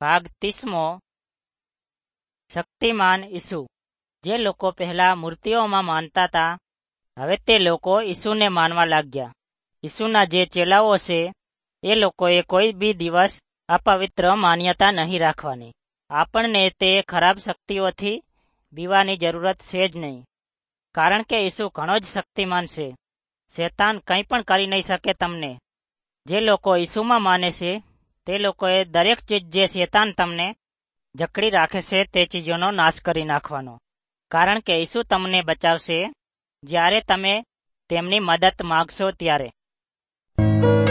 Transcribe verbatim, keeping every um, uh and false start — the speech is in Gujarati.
ભાગ ત્રીસમો. શક્તિમાન ઈસુ. જે લોકો પહેલા મૂર્તિઓમાં માનતા હતા, હવે તે લોકો ઈસુને માનવા લાગ્યા. ઈસુના જે ચેલાઓ છે એ લોકોએ કોઈ બી દિવસ અપવિત્ર માન્યતા નહીં રાખવાની. આપણને તે ખરાબ શક્તિઓથી બીવાની જરૂરત છે જ નહીં, કારણ કે ઈસુ ઘણો જ શક્તિમાન છે. શેતાન કંઈ પણ કરી નહીં શકે તમને. જે લોકો ઈસુમાં માને છે તે લોકોએ દરેક ચીજ જે શેતાન તમને જકડી રાખે છે તે ચીજોનો નાશ કરી નાખવાનો, કારણ કે ઈસુ તમને બચાવશે જ્યારે તમે તેમની મદદ માગશો ત્યારે.